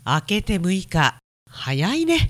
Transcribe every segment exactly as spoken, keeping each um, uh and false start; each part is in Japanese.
明けてむいか、早いね。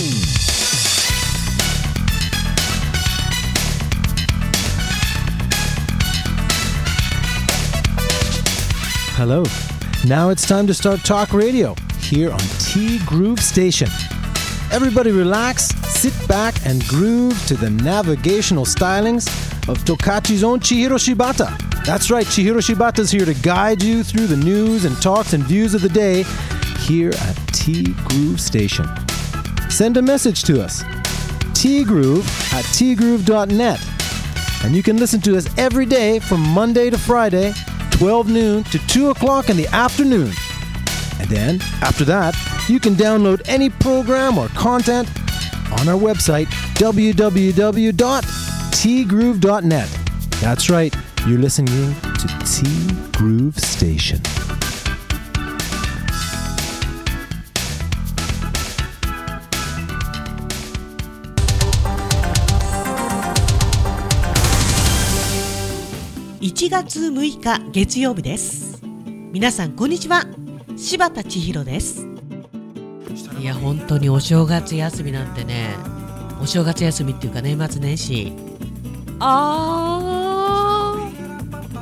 Hello. Now it's time to start Talk Radio here on T Groove Station. Everybody relax, sit back and groove to the navigational stylings of Tokachi's own Chihiro Shibata. That's right, Chihiro Shibata's here to guide you through the news and talks and views of the day here at T Groove Station. Send a message to us, tgroove at tgroove dot net. And you can listen to us every day from Monday to Friday, twelve noon to two o'clock in the afternoon. And then, after that, you can download any program or content on our website, w w w dot t groove dot net. That's right, you're listening to T Groove Station. いちがつむいか月曜日です。皆さんこんにちは、柴田千尋です。いや本当にお正月休みなんてね、お正月休みっていうか年末年始、あー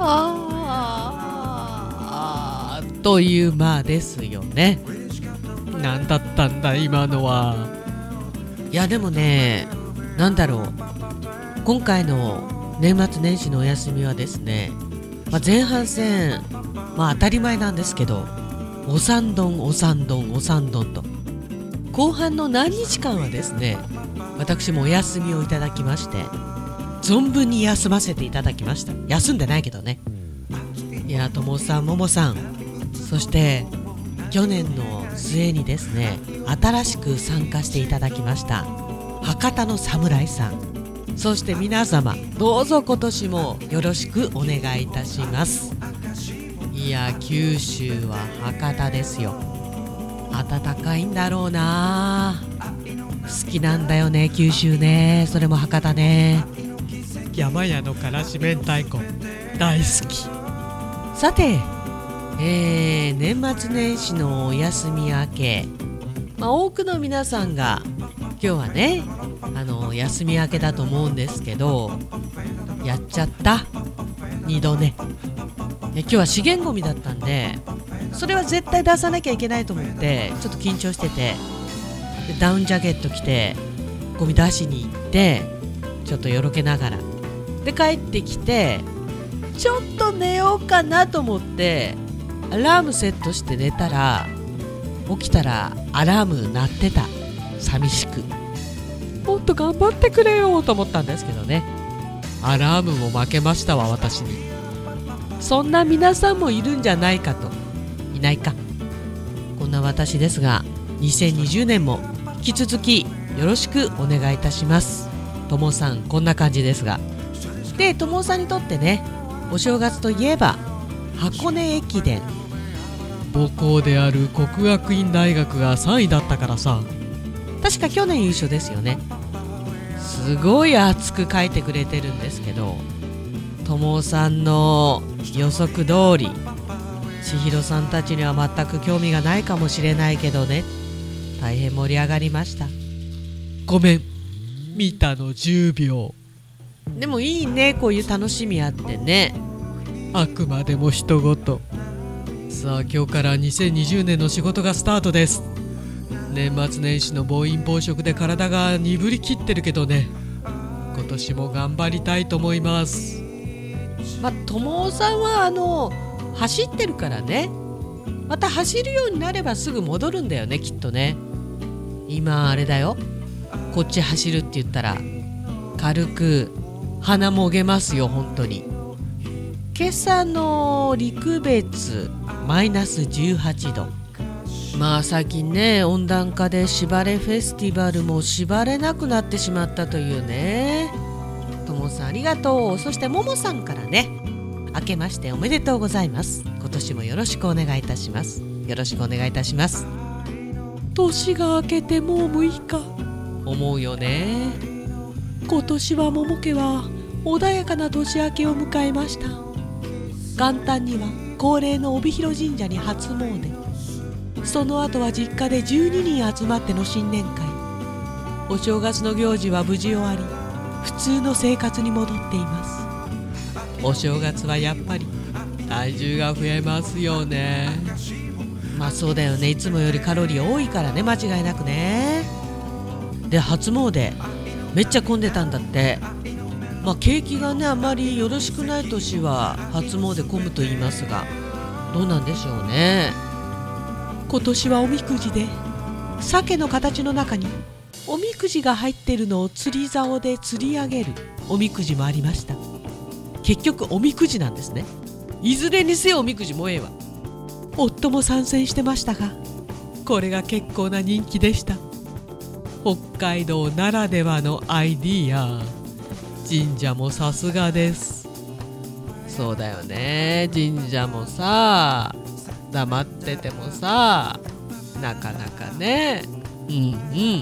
あーあーという間ですよね。なんだったんだ今のは。いやでもね、なんだろう、今回の年末年始のお休みはですね、まあ、前半戦、まあ当たり前なんですけど、お三丼お三丼お三丼と、後半の何日間はですね、私もお休みをいただきまして、存分に休ませていただきました。休んでないけどね。いや、ともさん、ももさん、そして去年の末にですね、新しく参加していただきました博多の侍さん、そして皆様どうぞ今年もよろしくお願いいたします。いや九州は博多ですよ。暖かいんだろうな。好きなんだよね九州ね。それも博多ね。山屋のからし明太子大好き。さて、えー、年末年始のお休み明け、まあ、多くの皆さんが今日はね、あの休み明けだと思うんですけど、やっちゃったにどね。今日は資源ゴミだったんで、それは絶対出さなきゃいけないと思ってちょっと緊張してて、でダウンジャケット着てゴミ出しに行って、ちょっとよろけながらで帰ってきて、ちょっと寝ようかなと思ってアラームセットして寝たら、起きたらアラーム鳴ってた。寂しく、もっと頑張ってくれよと思ったんですけどね、アラームも負けましたわ私に。そんな皆さんもいるんじゃないかと。いないか。こんな私ですが、にせんにじゅうねんも引き続きよろしくお願いいたします。ともさんこんな感じですが、でともさんにとってね、お正月といえば箱根駅伝。母校である國學院大学がさんいだったからさ、確か去年優勝ですよね。すごい熱く書いてくれてるんですけど、ともさんの予測通り、千尋さんたちには全く興味がないかもしれないけどね、大変盛り上がりました。ごめん、見たのじゅうびょう。でもいいね、こういう楽しみあってね。あくまでも人ごと。さあ今日からにせんにじゅうねんの仕事がスタートです。年末年始の暴飲暴食で体が鈍りきってるけどね、今年も頑張りたいと思います。まあ、友さんはあの走ってるからね、また走るようになればすぐ戻るんだよね、きっとね。今あれだよ、こっち走るって言ったら軽く鼻もげますよ本当に。今朝の陸別マイナスじゅうはちど。まあ最近ね、温暖化で縛れフェスティバルも縛れなくなってしまったというね。ともさんありがとう。そしてももさんからね、明けましておめでとうございます。今年もよろしくお願いいたします。よろしくお願いいたします。年が明けてもうむいか、思うよね。今年は桃家は穏やかな年明けを迎えました。元旦には恒例の帯広神社に初詣、 その後は実家でじゅうににん集まっての新年会。お正月の行事は無事終わり、普通の生活に戻っています。お正月はやっぱり体重が増えますよね。まあそうだよね、いつもよりカロリー多いからね、間違いなくね。で、初詣めっちゃ混んでたんだって。まあ景気がねあまりよろしくない年は初詣混むと言いますが、どうなんでしょうね。今年はおみくじで鮭の形の中におみくじが入ってるのを釣り竿で釣り上げるおみくじもありました。結局おみくじなんですね。いずれにせよおみくじもええわ。夫も参戦してましたが、これが結構な人気でした。北海道ならではのアイディア。神社もさすがです。そうだよね、神社もさ、黙っててもさ、なかなかね。うんうん、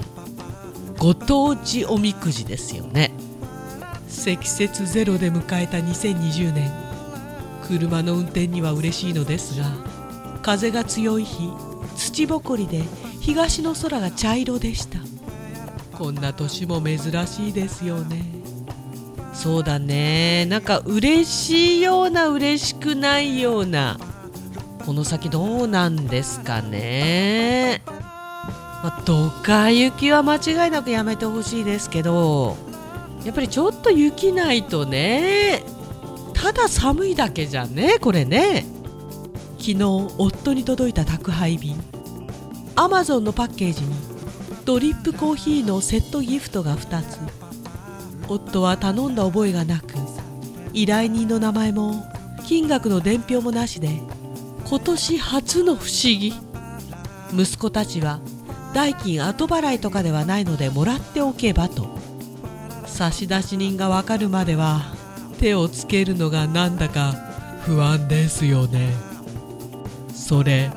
ご当地おみくじですよね。積雪ゼロで迎えたにせんにじゅうねん。車の運転には嬉しいのですが、風が強い日、土ぼこりで東の空が茶色でした。こんな年も珍しいですよね。そうだね、なんか嬉しいような嬉しくないような、この先どうなんですかね。まあ、ドカ雪は間違いなくやめてほしいですけど、やっぱりちょっと雪ないとね。ただ寒いだけじゃねこれね。昨日夫に届いた宅配便、アマゾンのパッケージにドリップコーヒーのセットギフトがふたつ。夫は頼んだ覚えがなく、依頼人の名前も金額の伝票もなしで、今年初の不思議。息子たちは代金後払いとかではないのでもらっておけばと。差出人がわかるまでは手をつけるのがなんだか不安ですよね。それ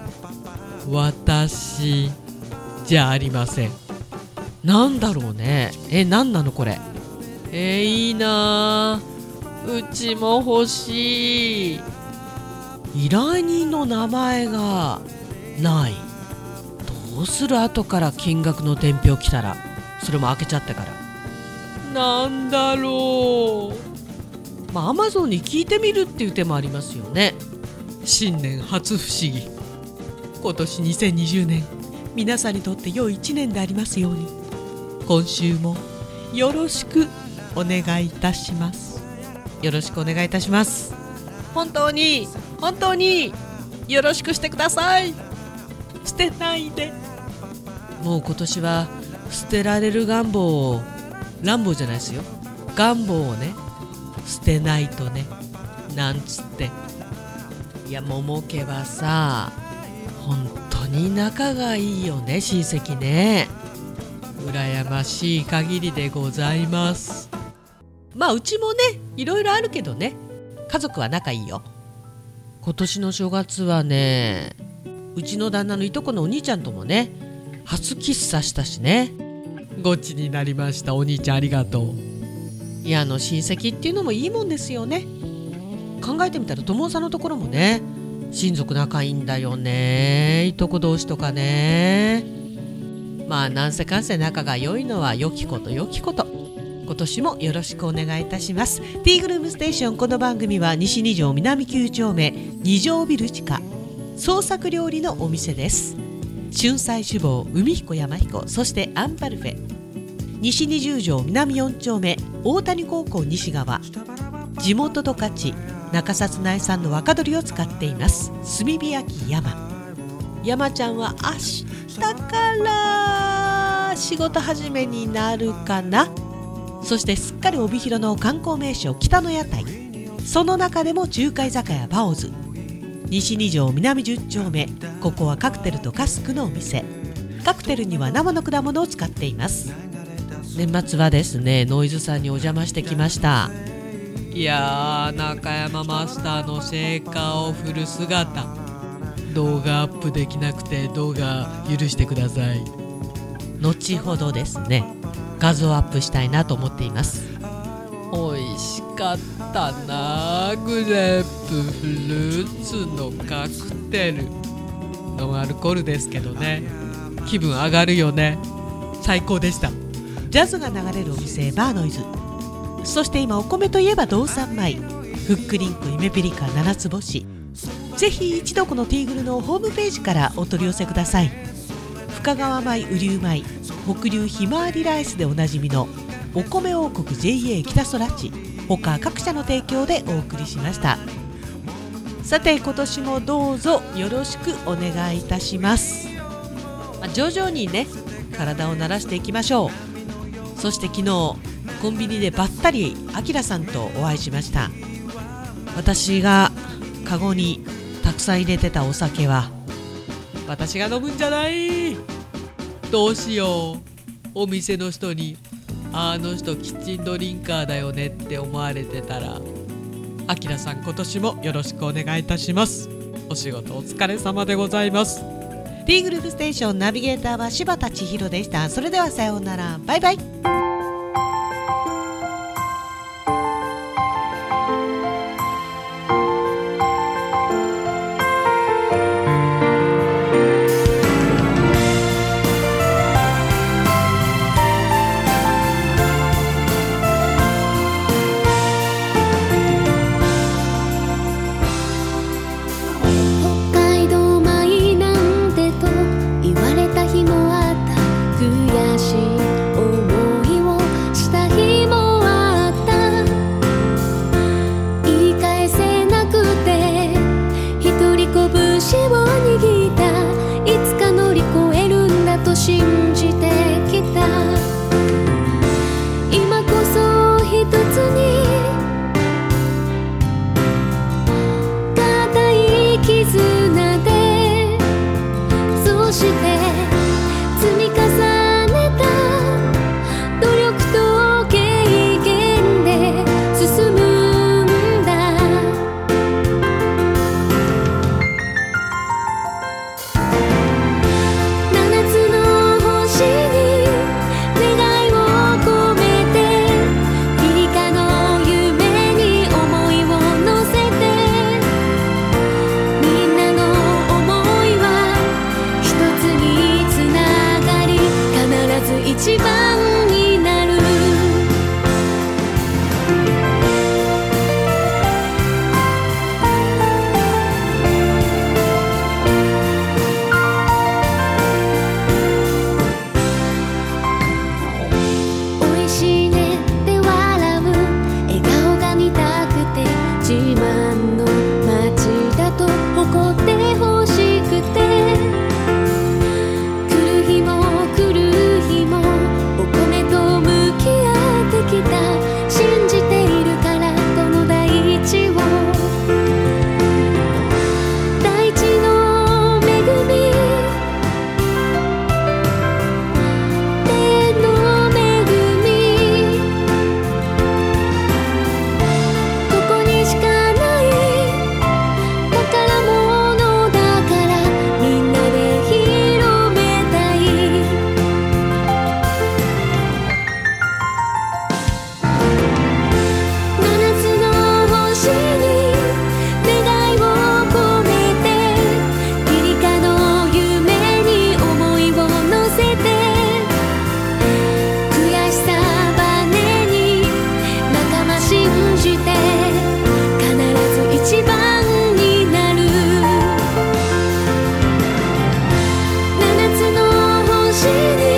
私じゃありません。なんだろうね。え、なんなのこれ。えー、いいな、うちも欲しい。依頼人の名前がない。どうする？後から金額の伝票来たら、それも開けちゃってから。なんだろう。まあアマゾンに聞いてみるっていう手もありますよね。新年初不思議。今年にせんにじゅうねん、皆さんにとって良いいちねんでありますように。今週もよろしくお願いいたします。よろしくお願いいたします。本当に本当によろしくしてください。捨てないで。もう今年は捨てられる願望を、乱暴じゃないですよ、願望をね捨てないとね、なんつって。いや、桃家はさ、本当に仲がいいよね、親戚ね。羨ましい限りでございます。まあうちもね、いろいろあるけどね、家族は仲いいよ。今年の正月はね、うちの旦那のいとこのお兄ちゃんともね、初キスさしたしね。ごっちになりました。お兄ちゃんありがとう。いや、あの親戚っていうのもいいもんですよね。考えてみたら友さんのところもね、親族仲いいんだよね、いとこ同士とかね。まあなんせかんせ仲が良いのは良きこと良きこと。今年もよろしくお願いいたします。ティーグルームステーション。この番組は西に条南きゅう丁目に条ビル地下創作料理のお店です。春菜志望、海彦山彦、そしてアンパルフェ。西にじゅう条南よん丁目大谷高校西側。地元十勝中札内産の若鶏を使っています。炭火焼き山。山ちゃんは明日から仕事始めになるかな。そしてすっかり帯広の観光名所北の屋台、その中でも中華居酒屋バオズ。西に条南じゅう丁目、ここはカクテルとカスクのお店。カクテルには生の果物を使っています。年末はですね、ノイズさんにお邪魔してきました。いやー、中山マスターのシェーカーを振る姿、動画アップできなくて動画許してください。後ほどですね、画像アップしたいなと思っています。美味しかったな、グレープフルーツのカクテル。 ノンアルコールですけどね、気分上がるよね。最高でした。ジャズが流れるお店バーノイズ、そして今お米といえば道産米、フックリンク夢ピリカ七つ星。ぜひ一度このティーグルのホームページからお取り寄せください。深川米、雨竜米、北流ひまわりライスでおなじみのお米王国 ジェイエー 北空地、他各社の提供でお送りしました。さて今年もどうぞよろしくお願いいたします。徐々にね体を慣らしていきましょう。そして昨日コンビニでばったりあきらさんとお会いしました。私がカゴにたくさん入れてたお酒は私が飲むんじゃない。どうしよう。お店の人にあの人キッチンドリンカーだよねって思われてたら、あきらさん今年もよろしくお願いいたします。お仕事お疲れ様でございます。 T グループステーションナビゲーターは柴田千尋でした。それではさようなら、バイバイ。 七つの星に